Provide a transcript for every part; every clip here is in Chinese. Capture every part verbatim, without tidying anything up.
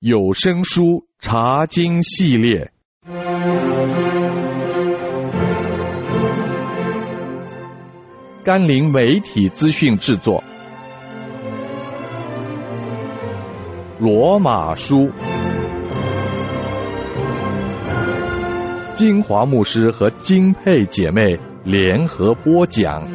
有声书查经系列，甘霖媒体资讯制作，罗马书，金华牧师和金佩姐妹联合播讲。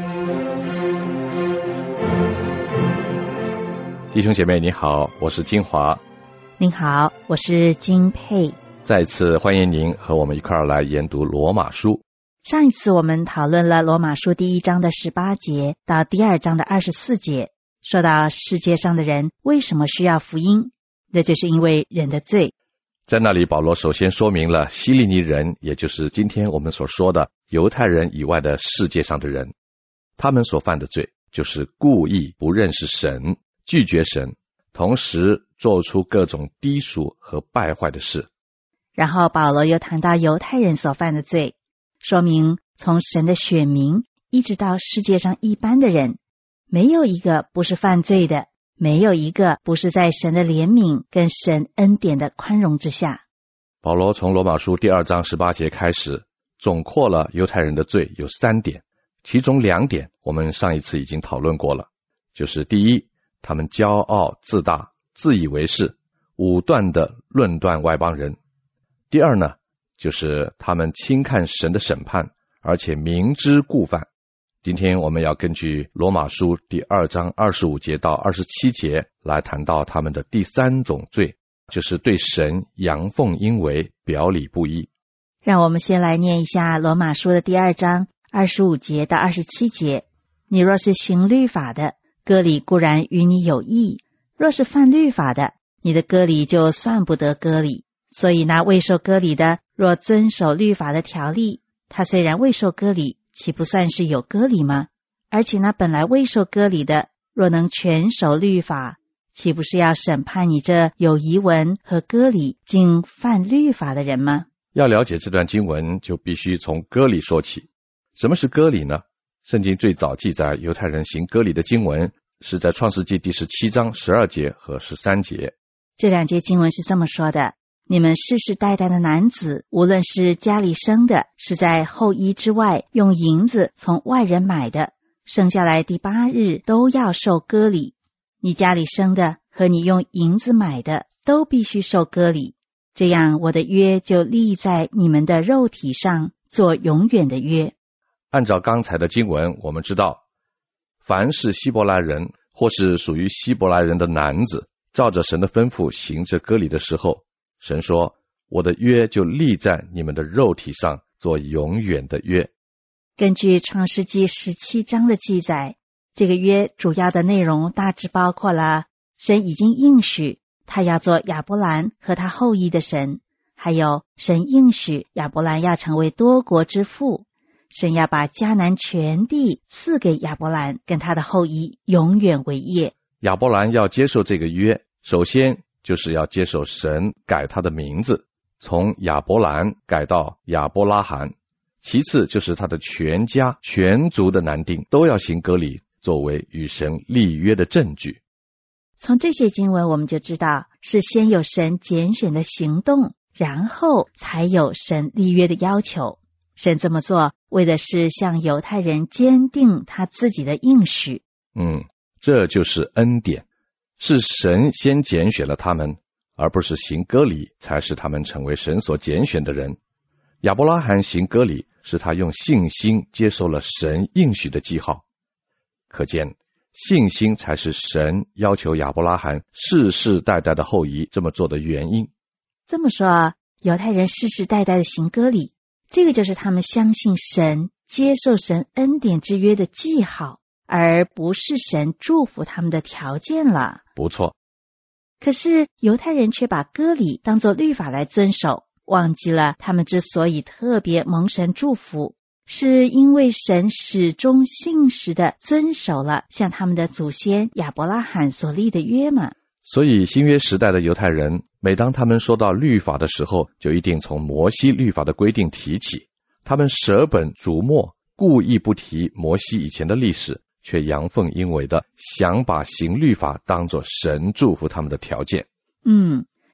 弟兄姐妹你好，我是金华。 您好，我是金佩。 再次欢迎您和我们一块儿来研读罗马书。 上一次我们讨论了罗马书第一章的十八节到第二章的二十四节，说到世界上的人为什么需要福音，那就是因为人的罪。 在那里保罗首先说明了希利尼人，也就是今天我们所说的犹太人以外的世界上的人，他们所犯的罪就是故意不认识神，拒绝神，同时做出各种低俗和败坏的事。 然后保罗又谈到犹太人所犯的罪，说明从神的选民一直到世界上一般的人，没有一个不是犯罪的，没有一个不是在神的怜悯跟神恩典的宽容之下。 保罗从罗马书第二章十八节开始，总括了犹太人的罪有三点，其中两点我们上一次已经讨论过了，就是第一，他们骄傲自大，自以为是，武断地论断外邦人。第二呢，就是他们轻看神的审判，而且明知故犯。今天我们要根据罗马书第二章二十五节到二十七节来谈到他们的第三种罪，就是对神阳奉阴违，表里不一。 让我们先来念一下罗马书的第二章二十五节到二十七节。你若是行律法的，割礼固然与你有益；若是犯律法的，你的割礼就算不得割礼。所以那未受割礼的，若遵守律法的条例，他虽然未受割礼，岂不算是有割礼吗？而且那本来未受割礼的，若能全守律法，岂不是要审判你这有遗文和割礼竟犯律法的人吗？ 要了解这段经文，就必须从割礼说起。什么是割礼呢？圣经最早记载犹太人行割礼的经文是在创世纪第十七章十二节和十三节。 这两节经文是这么说的：你们世世代代的男子，无论是家里生的，是在后衣之外用银子从外人买的，生下来第八日都要受割礼。你家里生的和你用银子买的都必须受割礼，这样我的约就立在你们的肉体上，做永远的约。 按照刚才的经文，我们知道凡是希伯来人或是属于希伯来人的男子，照着神的吩咐行这割礼的时候，神说我的约就立在你们的肉体上，做永远的约。 根据创世纪十七章的记载，这个约主要的内容大致包括了神已经应许他要做亚伯兰和他后裔的神，还有神应许亚伯兰要成为多国之父，神要把迦南全地赐给亚伯兰跟他的后裔永远为业。 亚伯兰要接受这个约，首先就是要接受神改他的名字，从亚伯兰改到亚伯拉罕。其次就是他的全家全族的男丁都要行割礼，作为与神立约的证据。 从这些经文我们就知道，是先有神拣选的行动，然后才有神立约的要求。神这么做为的是向犹太人坚定他自己的应许。 嗯，这就是恩典，是神先拣选了他们，而不是行割礼才使他们成为神所拣选的人。亚伯拉罕行割礼是他用信心接受了神应许的记号，可见信心才是神要求亚伯拉罕世世代代的后裔这么做的原因。 这么说，犹太人世世代代的行割礼，这个就是他们相信神，接受神恩典之约的记号，而不是神祝福他们的条件了。 不错。 可是犹太人却把割礼当作律法来遵守，忘记了他们之所以特别蒙神祝福，是因为神始终信实地遵守了像他们的祖先亚伯拉罕所立的约嘛。 所以新约时代的犹太人，每当他们说到律法的时候，就一定从摩西律法的规定提起。他们舍本逐末，故意不提摩西以前的历史，却阳奉阴违的想把行律法当作神祝福他们的条件。 嗯，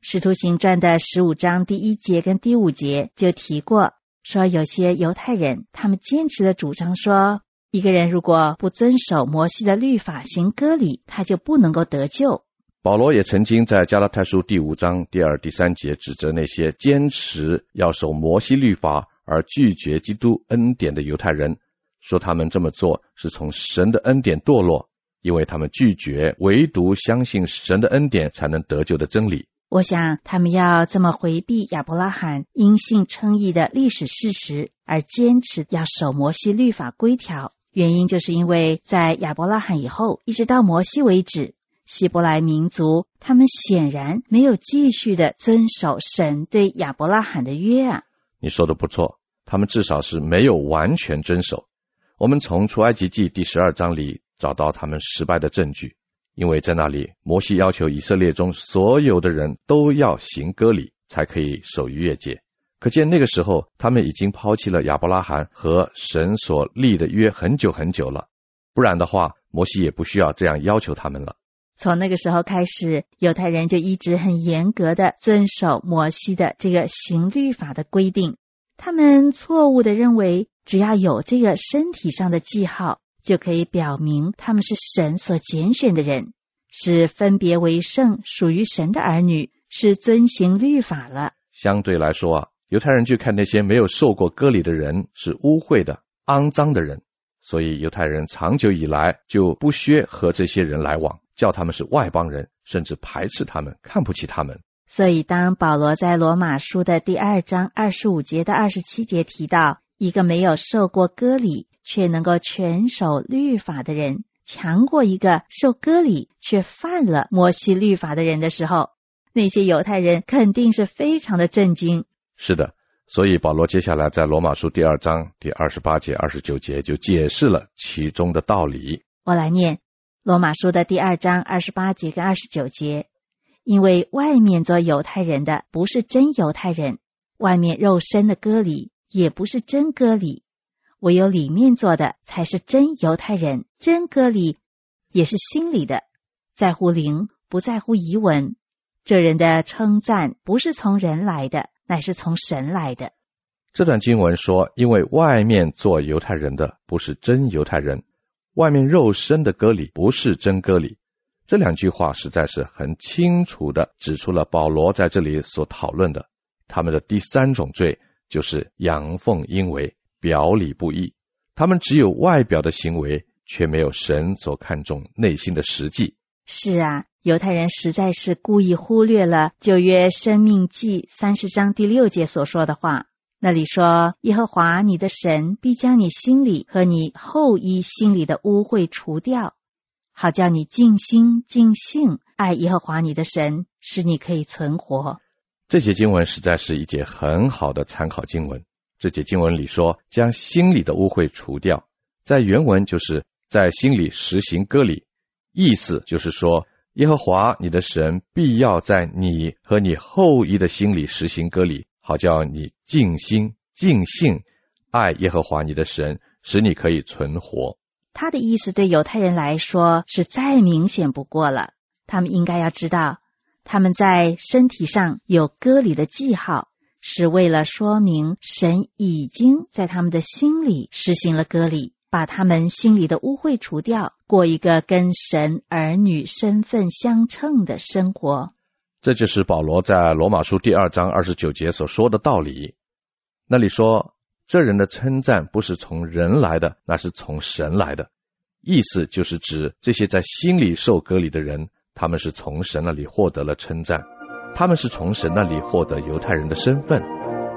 使徒行传的十五章第一节跟第五节就提过，说有些犹太人他们坚持的主张说，一个人如果不遵守摩西的律法行割礼，他就不能够得救。 保罗也曾经在加拉太书第五章第二、第三节指责那些坚持要守摩西律法而拒绝基督恩典的犹太人，说他们这么做是从神的恩典堕落，因为他们拒绝唯独相信神的恩典才能得救的真理。 我想他们要这么回避亚伯拉罕因信称义的历史事实，而坚持要守摩西律法规条，原因就是因为在亚伯拉罕以后一直到摩西为止，希伯来民族他们显然没有继续的遵守神对亚伯拉罕的约啊。 你说的不错，他们至少是没有完全遵守。我们从出埃及记第十二章里找到他们失败的证据，因为在那里摩西要求以色列中所有的人都要行割礼才可以守逾越节，可见那个时候他们已经抛弃了亚伯拉罕和神所立的约很久很久了，不然的话摩西也不需要这样要求他们了。 从那个时候开始，犹太人就一直很严格的遵守摩西的这个行律法的规定，他们错误的认为只要有这个身体上的记号，就可以表明他们是神所拣选的人，是分别为圣属于神的儿女，是遵行律法了。 相对来说啊，犹太人就看那些没有受过割礼的人是污秽的、肮脏的人，所以犹太人长久以来就不屑和这些人来往，叫他们是外邦人，甚至排斥他们，看不起他们。 所以当保罗在罗马书的第二章二十五节到二十七节提到一个没有受过割礼却能够全守律法的人强过一个受割礼却犯了摩西律法的人的时候，那些犹太人肯定是非常的震惊。 是的，所以保罗接下来在罗马书第二章第二十八节、二十九节就解释了其中的道理。 我来念罗马书的第二章二十八节跟二十九节，因为外面做犹太人的不是真犹太人，外面肉身的割礼也不是真割礼，唯有里面做的才是真犹太人，真割礼也是心里的，在乎灵，不在乎仪文。这人的称赞不是从人来的，乃是从神来的。 这段经文说，因为外面做犹太人的不是真犹太人，外面肉身的割礼不是真割礼。这两句话实在是很清楚地指出了保罗在这里所讨论的，他们的第三种罪就是阳奉阴违，表里不一。他们只有外表的行为，却没有神所看重内心的实际。 是啊，犹太人实在是故意忽略了旧约申命记三十章第六节所说的话，那里说，耶和华你的神必将你心里和你后裔心里的污秽除掉，好叫你尽心尽性爱耶和华你的神，使你可以存活。 这节经文实在是一节很好的参考经文。这节经文里说，将心里的污秽除掉，在原文就是在心里实行割礼，意思就是说，耶和华你的神必要在你和你后裔的心里实行割礼，好叫你尽心尽性爱耶和华你的神，使你可以存活。 他的意思对犹太人来说是再明显不过了，他们应该要知道，他们在身体上有割礼的记号，是为了说明神已经在他们的心里实行了割礼，把他们心里的污秽除掉，过一个跟神儿女身份相称的生活。 这就是保罗在罗马书第二章二十九节所说的道理。那里说，这人的称赞不是从人来的，那是从神来的。意思就是指这些在心里受割礼的人，他们是从神那里获得了称赞，他们是从神那里获得犹太人的身份。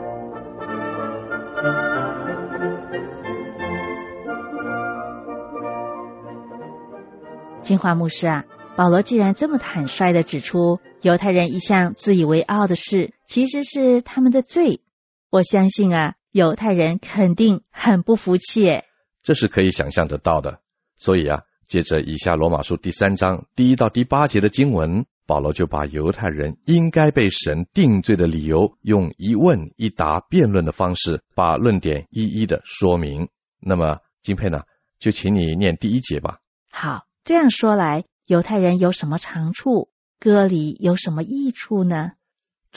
金华牧师啊，保罗既然这么坦率地指出犹太人一向自以为傲的事其实是他们的罪，我相信啊，犹太人肯定很不服气耶。 这是可以想象得到的。所以啊，接着以下罗马书第三章第一到第八节的经文，保罗就把犹太人应该被神定罪的理由，用一问一答辩论的方式，把论点一一的说明。那么金佩呢，就请你念第一节吧。 好，这样说来，犹太人有什么长处？割礼有什么益处呢？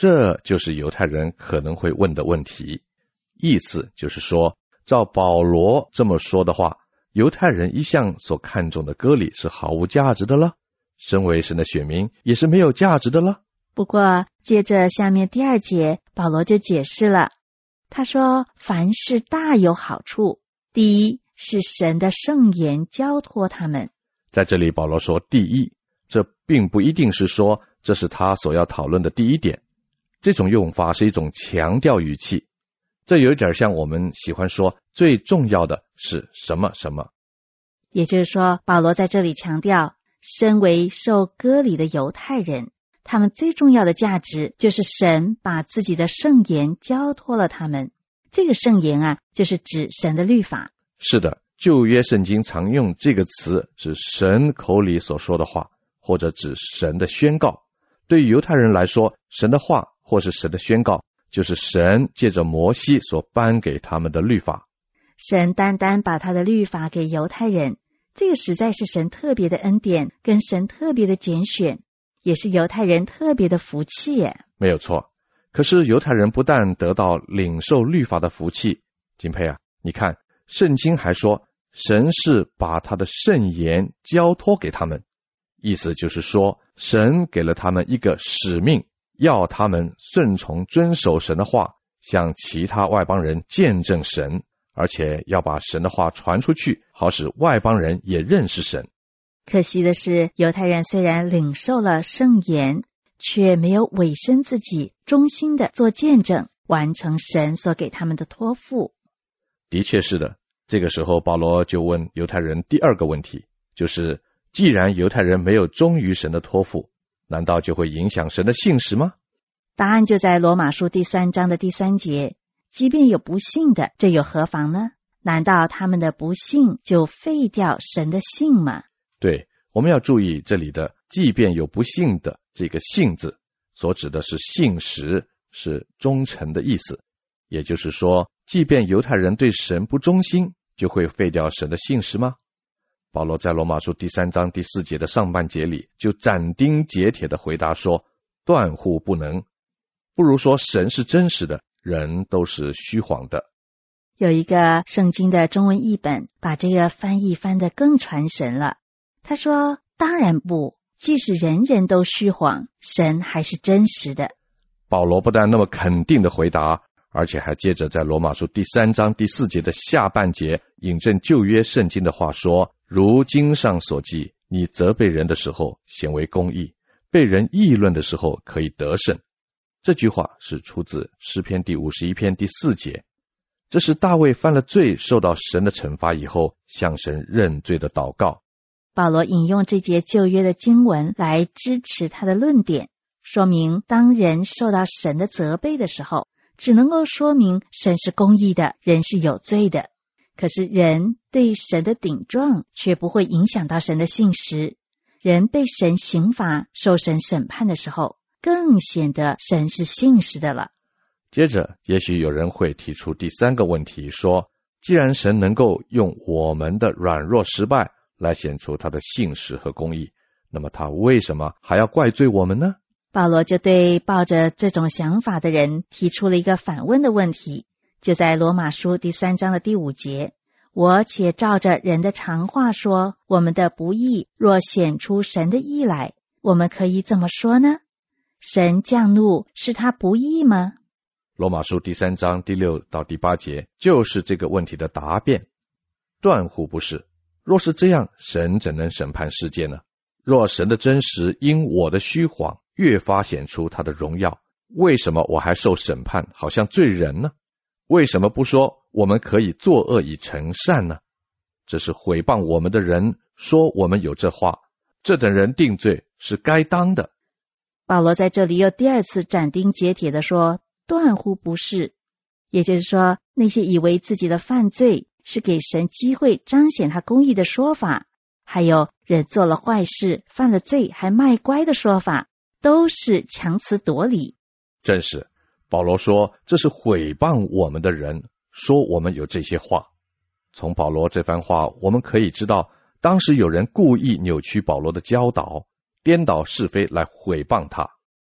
这就是犹太人可能会问的问题。意思就是说，照保罗这么说的话，犹太人一向所看重的割礼是毫无价值的了，身为神的选民也是没有价值的了。 不过接着下面第二节，保罗就解释了，他说凡事大有好处，第一是神的圣言交托他们。 在这里保罗说第一，这并不一定是说这是他所要讨论的第一点，这种用法是一种强调语气，这有点像我们喜欢说最重要的是什么什么。 也就是说，保罗在这里强调，身为受割礼的犹太人，他们最重要的价值就是神把自己的圣言交托了他们。这个圣言啊，就是指神的律法。 是的，旧约圣经常用这个词指神口里所说的话，或者指神的宣告。对于犹太人来说，神的话或是神的宣告，就是神借着摩西所颁给他们的律法。 神单单把他的律法给犹太人，这个实在是神特别的恩典，跟神特别的拣选，也是犹太人特别的福气耶。 没有错。可是犹太人不但得到领受律法的福气，金佩啊，你看圣经还说神是把他的圣言交托给他们，意思就是说神给了他们一个使命，要他们顺从遵守神的话，向其他外邦人见证神，而且要把神的话传出去，好使外邦人也认识神。 可惜的是，犹太人虽然领受了圣言，却没有委身自己，忠心的做见证，完成神所给他们的托付。 的确是的。这个时候保罗就问犹太人第二个问题，就是既然犹太人没有忠于神的托付，难道就会影响神的信实吗？ 答案就在罗马书第三章的第三节，即便有不信的，这又何妨呢？难道他们的不信就废掉神的信吗？ 对，我们要注意这里的即便有不信的这个信字，所指的是信实，是忠诚的意思。也就是说，即便犹太人对神不忠心，就会废掉神的信实吗？保罗在罗马书第三章第四节的上半节里就斩钉截铁地回答说，断乎不能。不如说神是真实的，人都是虚谎的。 有一个圣经的中文译本把这个翻译翻得更传神了。他说，当然不，即使人人都虚谎，神还是真实的。 保罗不但那么肯定地回答，而且还接着在罗马书第三章第四节的下半节引证旧约圣经的话说，如经上所记，你责备人的时候显为公义，被人议论的时候可以得胜。这句话是出自诗篇第五十一篇第四节，这是大卫犯了罪受到神的惩罚以后向神认罪的祷告。 保罗引用这节旧约的经文来支持他的论点，说明当人受到神的责备的时候，只能够说明神是公义的，人是有罪的。可是人对神的顶撞却不会影响到神的信实。人被神刑罚、受神审判的时候，更显得神是信实的了。 接着也许有人会提出第三个问题，说既然神能够用我们的软弱失败来显出他的信实和公义，那么他为什么还要怪罪我们呢？ 保罗就对抱着这种想法的人提出了一个反问的问题，就在罗马书第三章的第五节，我且照着人的常话说，我们的不义若显出神的义来，我们可以怎么说呢？神降怒是他不义吗？ 罗马书第三章第六到第八节就是这个问题的答辩。断乎不是，若是这样，神怎能审判世界呢？若神的真实因我的虚谎越发显出他的荣耀，为什么我还受审判，好像罪人呢？为什么不说我们可以作恶以成善呢？这是毁谤我们的人说我们有这话，这等人定罪是该当的。 保罗在这里又第二次斩钉截铁地说，断乎不是。也就是说，那些以为自己的犯罪是给神机会彰显他公义的说法，还有人做了坏事犯了罪还卖乖的说法，都是强词夺理。 正是，保罗说这是毁谤我们的人说我们有这些话。从保罗这番话我们可以知道，当时有人故意扭曲保罗的教导，颠倒是非来毁谤他。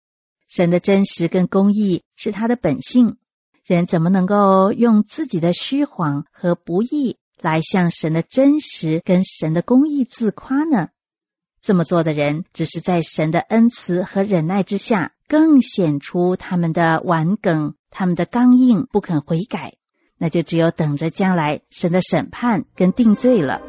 神的真实跟公义是他的本性，人怎么能够用自己的虚谎和不义来向神的真实跟神的公义自夸呢？这么做的人只是在神的恩慈和忍耐之下，更显出他们的顽梗，他们的刚硬，不肯悔改，那就只有等着将来神的审判跟定罪了。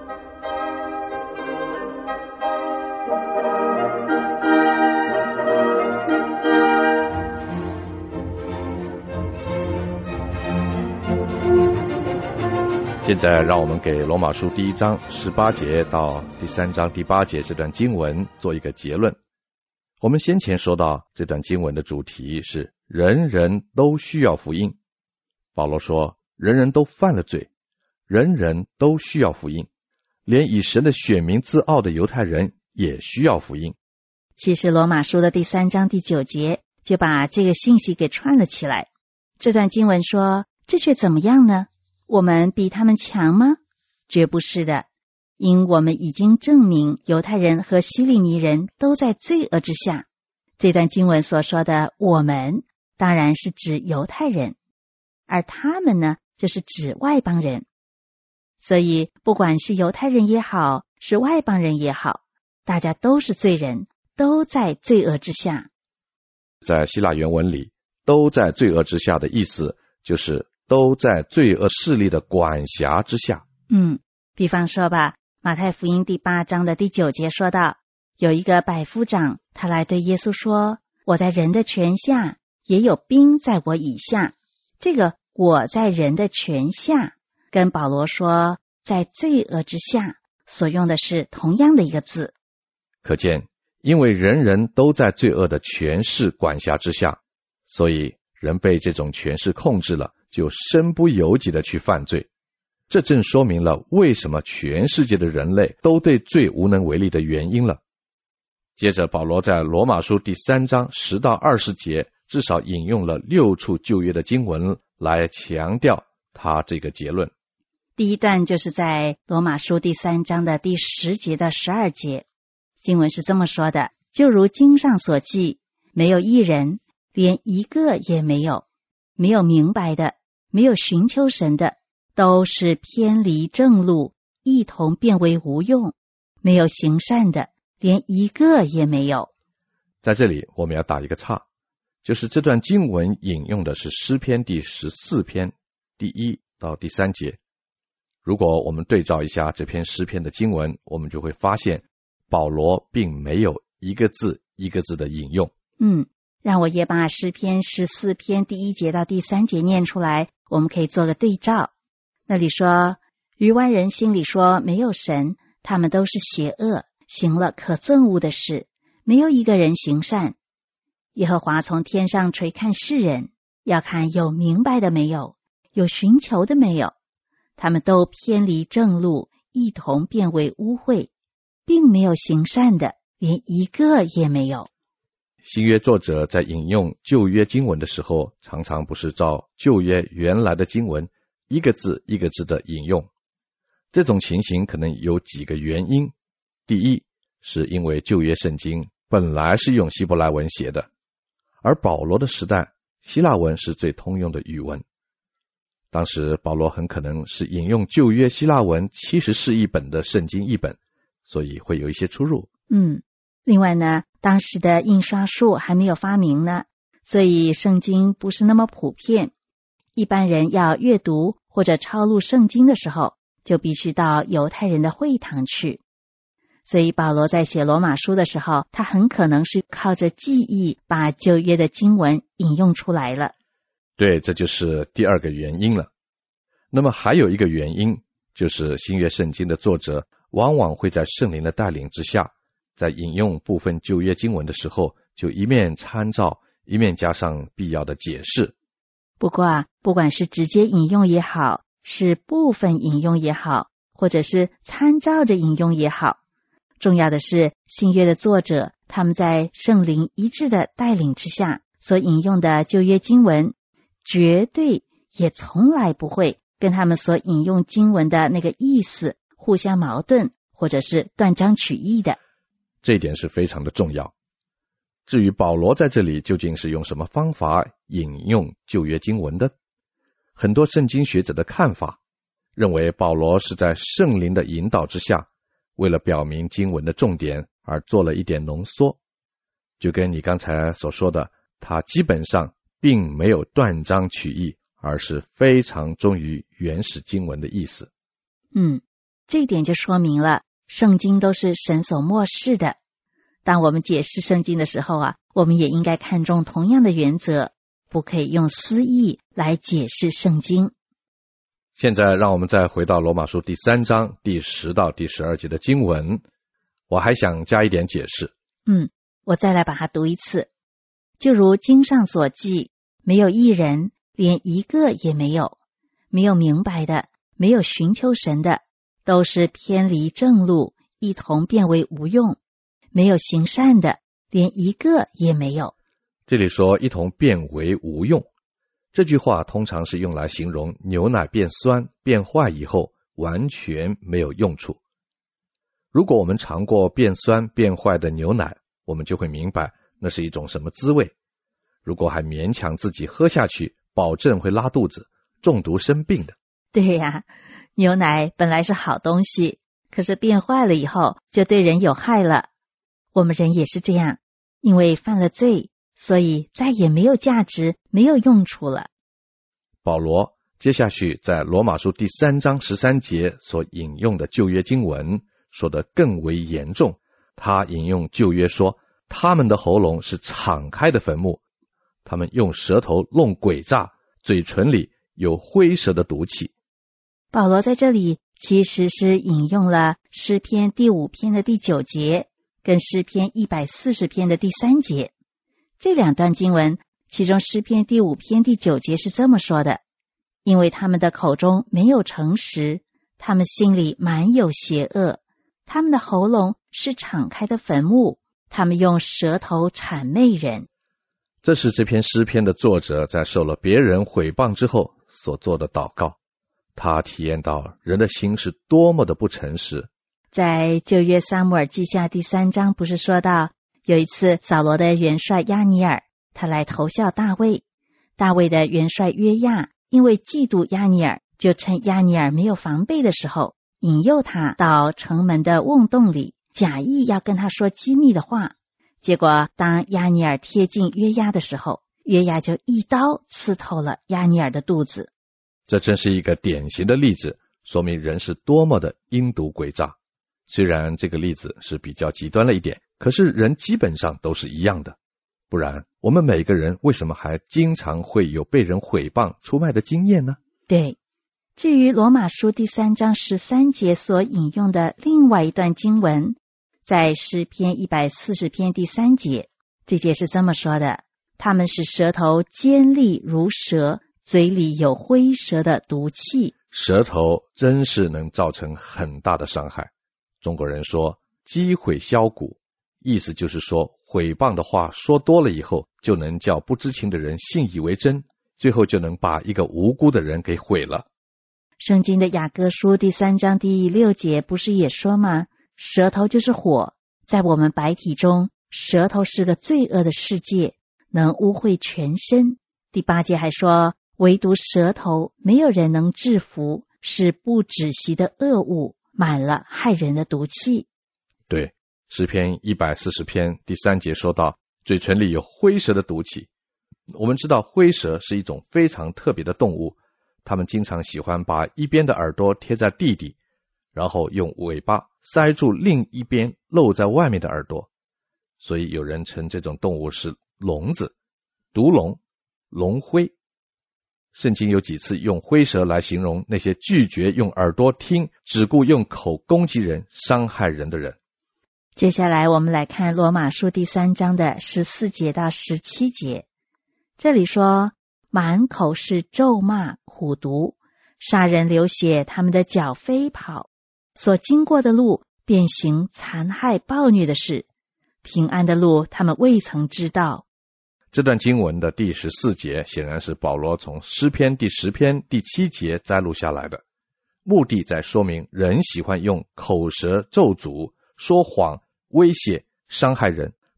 现在让我们给罗马书第一章十八节到第三章第八节这段经文做一个结论。我们先前说到这段经文的主题是人人都需要福音。保罗说人人都犯了罪，人人都需要福音，连以神的选民自傲的犹太人也需要福音。 其实罗马书的第三章第九节就把这个信息给串了起来。这段经文说，这却怎么样呢？我们比他们强吗？绝不是的，因我们已经证明犹太人和希利尼人都在罪恶之下。这段经文所说的我们当然是指犹太人，而他们呢，就是指外邦人。所以不管是犹太人也好，是外邦人也好，大家都是罪人，都在罪恶之下。 在希腊原文里，都在罪恶之下的意思就是都在罪恶势力的管辖之下。 嗯，比方说吧，马太福音第八章的第九节说到，有一个百夫长，他来对耶稣说，我在人的权下，也有兵在我以下。这个我在人的权下跟保罗说在罪恶之下所用的是同样的一个字。 可见因为人人都在罪恶的权势管辖之下，所以人被这种权势控制了，就身不由己的去犯罪。这正说明了为什么全世界的人类都对罪无能为力的原因了。接着保罗在罗马书第三章十到二十节至少引用了六处旧约的经文来强调他这个结论。 第一段就是在罗马书第三章的第十节到十二节，经文是这么说的，就如经上所记，没有一人，连一个也没有，没有明白的，没有寻求神的，都是偏离正路，一同变为无用，没有行善的，连一个也没有。 在这里我们要打一个岔，就是这段经文引用的是诗篇第十四篇第一到第三节。如果我们对照一下这篇诗篇的经文，我们就会发现保罗并没有一个字一个字的引用。 嗯，让我也把诗篇十四篇第一节到第三节念出来，我们可以做个对照。那里说，愚顽人心里说没有神，他们都是邪恶，行了可憎恶的事，没有一个人行善。耶和华从天上垂看世人，要看有明白的没有，有寻求的没有。他们都偏离正路，一同变为污秽，并没有行善的，连一个也没有。 新约作者在引用旧约经文的时候，常常不是照旧约原来的经文一个字一个字的引用。这种情形可能有几个原因。第一，是因为旧约圣经本来是用希伯来文写的，而保罗的时代希腊文是最通用的语文。当时保罗很可能是引用旧约希腊文七十士译本的圣经译本，所以会有一些出入。 嗯，另外呢，当时的印刷术还没有发明呢，所以圣经不是那么普遍。一般人要阅读或者抄录圣经的时候，就必须到犹太人的会堂去。所以保罗在写罗马书的时候，他很可能是靠着记忆把旧约的经文引用出来了。 对，这就是第二个原因了。那么还有一个原因，就是新约圣经的作者往往会在圣灵的带领之下，在引用部分旧约经文的时候，就一面参照，一面加上必要的解释。 不过啊，不管是直接引用也好，是部分引用也好，或者是参照着引用也好，重要的是新约的作者他们在圣灵一致的带领之下所引用的旧约经文，绝对也从来不会跟他们所引用经文的那个意思互相矛盾，或者是断章取义的。 这一点是非常的重要。 至于保罗在这里究竟是用什么方法引用旧约经文的，很多圣经学者的看法认为保罗是在圣灵的引导之下，为了表明经文的重点而做了一点浓缩，就跟你刚才所说的，他基本上并没有断章取义，而是非常忠于原始经文的意思。 嗯，这一点就说明了圣经都是神所默示的。当我们解释圣经的时候啊，我们也应该看重同样的原则，不可以用私意来解释圣经。 现在让我们再回到罗马书第三章第十到第十二节的经文，我还想加一点解释。 嗯，我再来把它读一次。就如经上所记，没有一人，连一个也没有，没有明白的，没有寻求神的，都是偏离正路，一同变为无用。没有行善的，连一个也没有。 这里说一同变为无用，这句话通常是用来形容牛奶变酸变坏以后完全没有用处。如果我们尝过变酸变坏的牛奶，我们就会明白那是一种什么滋味。如果还勉强自己喝下去，保证会拉肚子，中毒生病的。 对呀，牛奶本来是好东西，可是变坏了以后就对人有害了。我们人也是这样，因为犯了罪，所以再也没有价值，没有用处了。 保罗接下去在罗马书第三章十三节所引用的旧约经文说得更为严重，他引用旧约说，他们的喉咙是敞开的坟墓，他们用舌头弄诡诈，嘴唇里有灰蛇的毒气。 保罗在这里其实是引用了诗篇第五篇的第九节跟诗篇一百四十篇的第三节。这两段经文，其中诗篇第五篇第九节是这么说的，因为他们的口中没有诚实，他们心里满有邪恶，他们的喉咙是敞开的坟墓，他们用舌头谄媚人。 这是这篇诗篇的作者在受了别人毁谤之后所做的祷告，他体验到人的心是多么的不诚实。 在旧约撒母耳记下第三章不是说到，有一次扫罗的元帅押尼尔他来投效大卫，大卫的元帅约亚因为嫉妒押尼尔，就趁押尼尔没有防备的时候，引诱他到城门的瓮洞里，假意要跟他说机密的话。结果当押尼尔贴近约亚的时候，约亚就一刀刺透了押尼尔的肚子。 这真是一个典型的例子，说明人是多么的阴毒诡诈。虽然这个例子是比较极端了一点，可是人基本上都是一样的。不然我们每个人为什么还经常会有被人毁谤出卖的经验呢？ 对，至于罗马书第三章十三节所引用的另外一段经文，在诗篇一百四十篇第三节，这节是这么说的，他们使舌头尖利如蛇，嘴里有灰蛇的毒气。 舌头真是能造成很大的伤害。中国人说积毁销骨，意思就是说毁谤的话说多了以后，就能叫不知情的人信以为真，最后就能把一个无辜的人给毁了。 圣经的雅各书第三章第六节不是也说吗？舌头就是火，在我们白体中，舌头是个罪恶的世界，能污秽全身。第八节还说，唯独舌头没有人能制服，是不止息的恶物，满了害人的毒气。 对，诗篇一百四十篇第三节说到，嘴唇里有灰蛇的毒气。我们知道灰蛇是一种非常特别的动物，它们经常喜欢把一边的耳朵贴在地底，然后用尾巴塞住另一边露在外面的耳朵，所以有人称这种动物是聋子、毒龙、龙灰。圣经有几次用灰蛇来形容那些拒绝用耳朵听，只顾用口攻击人、伤害人的人。 接下来我们来看罗马书第三章的十四节到十七节，这里说，满口是咒骂、苦毒，杀人流血，他们的脚飞跑，所经过的路便行残害暴虐的事，平安的路他们未曾知道。 这段经文的第十四节显然是保罗从诗篇第十篇第七节摘录下来的，目的在说明人喜欢用口舌咒诅、说谎、威胁、伤害人，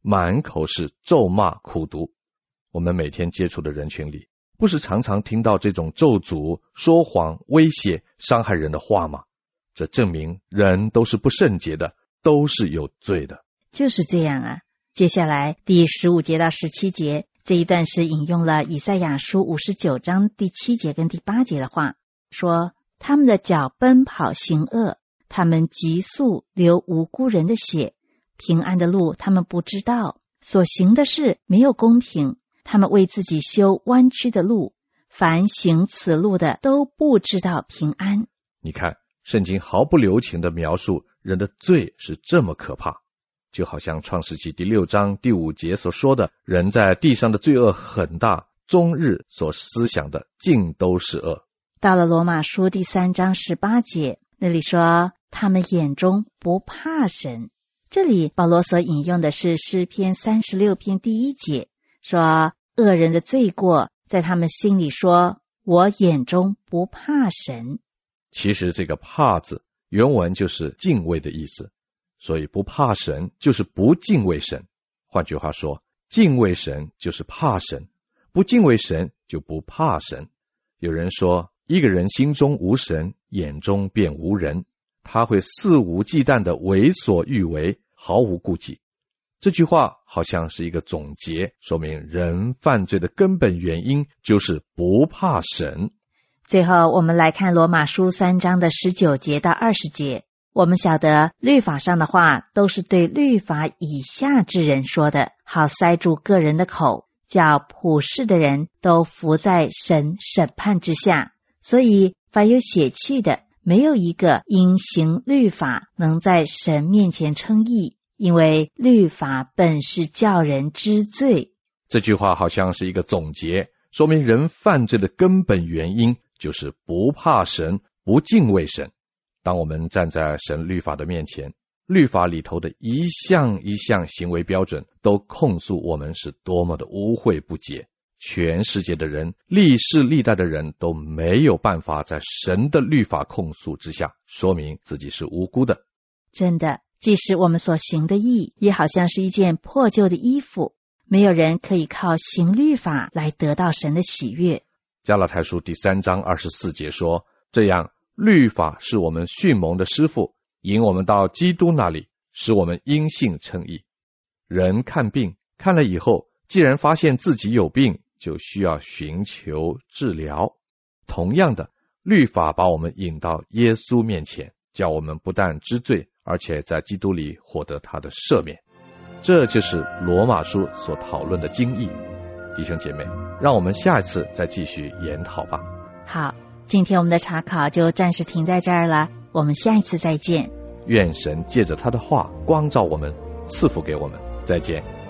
满口是咒骂苦毒。我们每天接触的人群里，不是常常听到这种咒诅、说谎、威胁、伤害人的话吗？这证明人都是不圣洁的，都是有罪的。 就是这样啊。接下来第十五节到十七节这一段是引用了以赛亚书五十九章第七节跟第八节的话，说他们的脚奔跑行恶，他们急速流无辜人的血，平安的路他们不知道，所行的事没有公平，他们为自己修弯曲的路，凡行此路的都不知道平安。 你看，圣经毫不留情地描述人的罪是这么可怕，就好像创世纪第六章第五节所说的，人在地上的罪恶很大，终日所思想的尽都是恶。 到了罗马书第三章十八节，那里说他们眼中不怕神。这里保罗所引用的是诗篇三十六篇第一节，说恶人的罪过在他们心里说，我眼中不怕神。 其实这个怕字原文就是敬畏的意思，所以不怕神就是不敬畏神。换句话说，敬畏神就是怕神，不敬畏神就不怕神。有人说，一个人心中无神，眼中便无人，他会肆无忌惮地为所欲为，毫无顾忌。这句话好像是一个总结，说明人犯罪的根本原因就是不怕神。 最后我们来看罗马书三章的十九节到二十节。我们晓得律法上的话都是对律法以下之人说的，好塞住个人的口，叫普世的人都伏在神审判之下。所以凡有血气的，没有一个因行律法能在神面前称义，因为律法本是叫人知罪。 这句话好像是一个总结，说明人犯罪的根本原因就是不怕神，不敬畏神。当我们站在神律法的面前，律法里头的一项一项行为标准都控诉我们是多么的污秽不洁。全世界的人，历世历代的人都没有办法在神的律法控诉之下说明自己是无辜的。 真的，即使我们所行的义，也好像是一件破旧的衣服，没有人可以靠行律法来得到神的喜悦。 加拉太书第三章二十四节说，这样律法是我们训蒙的师傅，引我们到基督那里，使我们因信称义。人看病看了以后，既然发现自己有病，就需要寻求治疗。同样的，律法把我们引到耶稣面前，叫我们不但知罪，而且在基督里获得他的赦免。这就是罗马书所讨论的经义。弟兄姐妹，让我们下一次再继续研讨吧。 好，今天我们的查考就暂时停在这儿了，我们下一次再见。 愿神借着他的话光照我们，赐福给我们。再见。